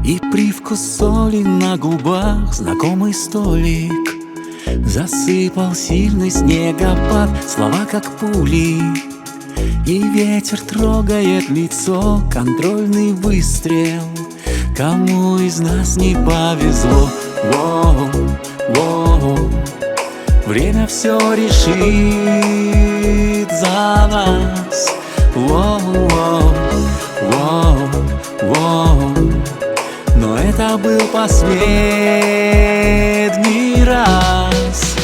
И привкус соли на губах, знакомый столик. Засыпал сильный снегопад, слова как пули. И ветер трогает лицо, контрольный выстрел. Кому из нас не повезло? Воу, воу. Время все решит за нас. Воу, воу, воу, воу. Но это был последний раз.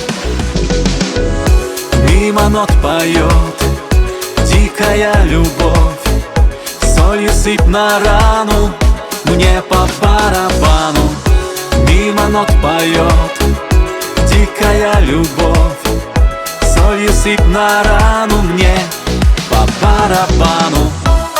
Мимо нот поет дикая любовь. Солью сыпь на рану, мне по барабану. Мимо нот поет дикая любовь. Солью сыпь на рану, мне по барабану.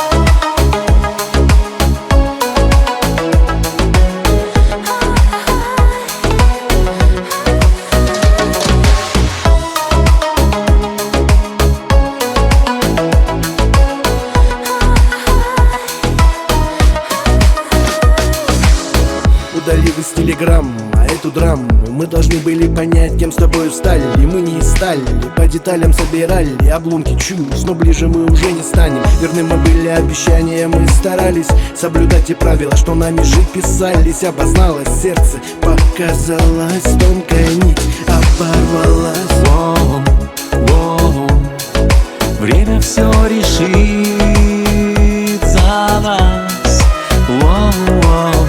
Удалив из телеграмм, а эту драму мы должны были понять, кем с тобой стали. И мы не стали, по деталям собирали обломки чувств, но ближе мы уже не станем. Верны мы были обещания, мы старались соблюдать те правила, что нами жить писались. Обозналось сердце, показалась тонкая нить, оборвалась. Воу, воу. Время все решит за нас. Воу, воу.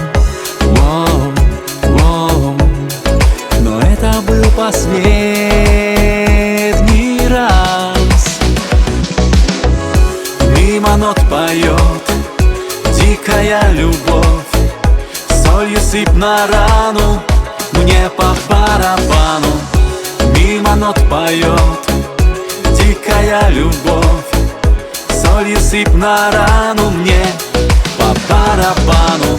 Последний раз. Мимо нот поет дикая любовь. Солью сыпь на рану, мне по барабану. Мимо нот поет дикая любовь. Солью сыпь на рану, мне по барабану.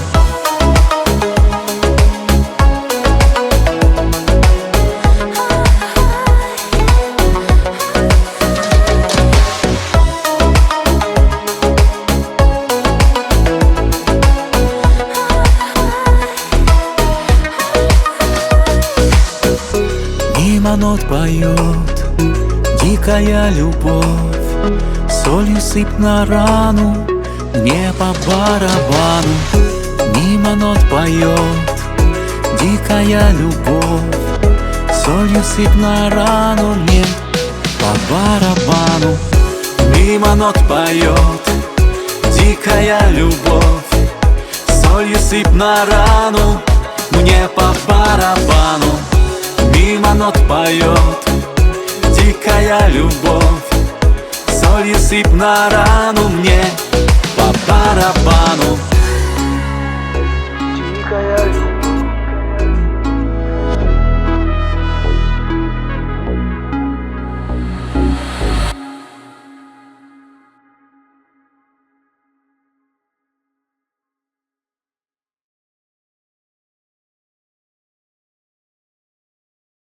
Мимо нот поет дикая любовь. Солью сыпь на рану, мне по барабану. Мимо нот поет дикая любовь. Солью сыпь на рану, мне по барабану. Мимо нот поет дикая любовь. Солью сыпь на рану, мне по барабану. Мимо нот поет дикая любовь. Солью сыпь на рану, мне по барабану.